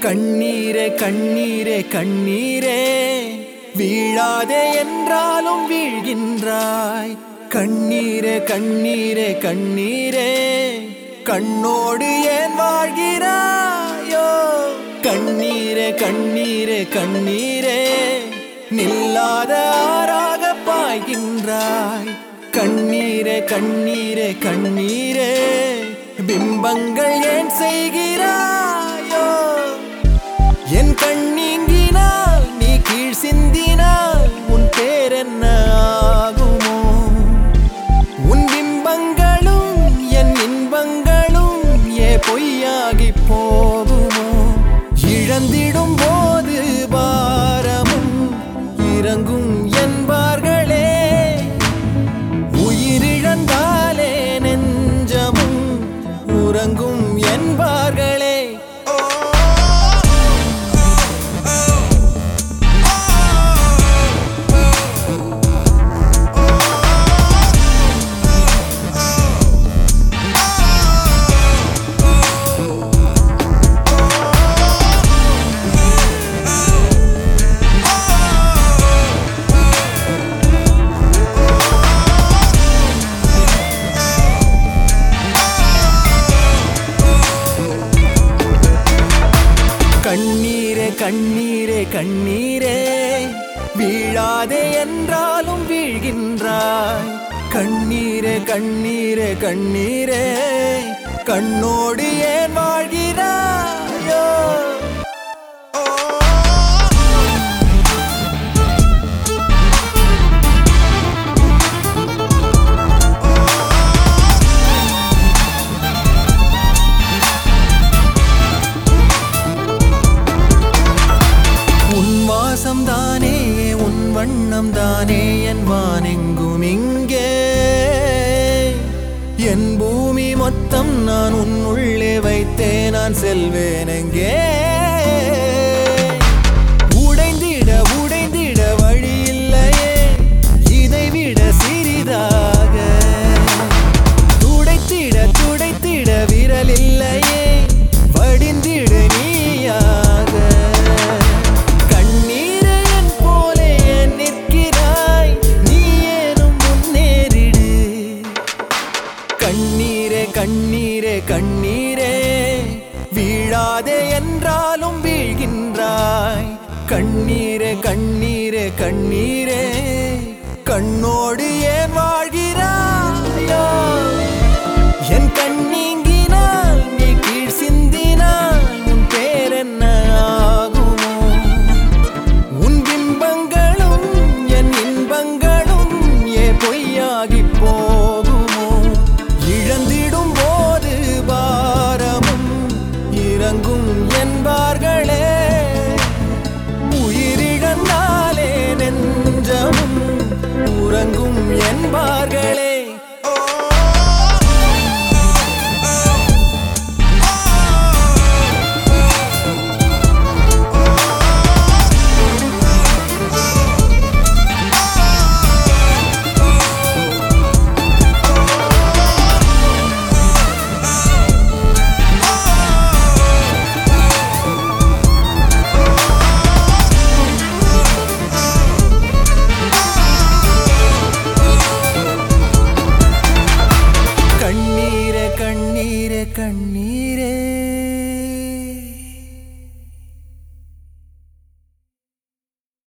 கண்ணீரே கண்ணீரே கண்ணீரே வீழாதே என்றாலும் வீழ்கின்றாய். கண்ணீரே கண்ணீரே கண்ணீரே கண்ணோடு ஏன் வாழ்கிறாயோ? கண்ணீரே கண்ணீரே கண்ணீரே நில்லாத ஆறாக பாய்கின்றாய். கண்ணீரே கண்ணீரே கண்ணீரே பிம்பங்கள் ஏன் செய்கிறாயோ? என் கண்ணீங்கினால் நீ கீழ் சிந்தினால் உன் பேர் என்ன ஆகுமோ? உன் பிம்பங்களும் என் இன்பங்களும் பொய்யாகி போகுமோ? இழந்திடும் போது பாரமும் இறங்கும் என்பார்களே, உயிரிழந்தாலே நெஞ்சமும் உறங்கும் என்பார்களே. கண்ணீரே கண்ணீரே கண்ணீரே வீழாதே என்றாலும் வீழ்கின்றாய். கண்ணீரே கண்ணீரே கண்ணீரே கண்ணோடு ஏன் வாழ்கிறாயோ? வாசம் தானே உன் வண்ணம் தானே என் வானெங்கும் இங்கே, என் பூமி மொத்தம் நான் உன் உள்ளே வைத்தே நான் செல்வேன் எங்கே? உடைந்திட உடைந்திட வழி இல்லையே இதைவிட சிறிதாக, துடைத்திட துடைத்திட விரல் இல்லையே வடிந்திடு நீயாக. கண்ணீரே கண்ணீரே கண்ணீரே வீழாதே என்றாலும் வீழ்கின்றாய். கண்ணீரே கண்ணீரே கண்ணீரே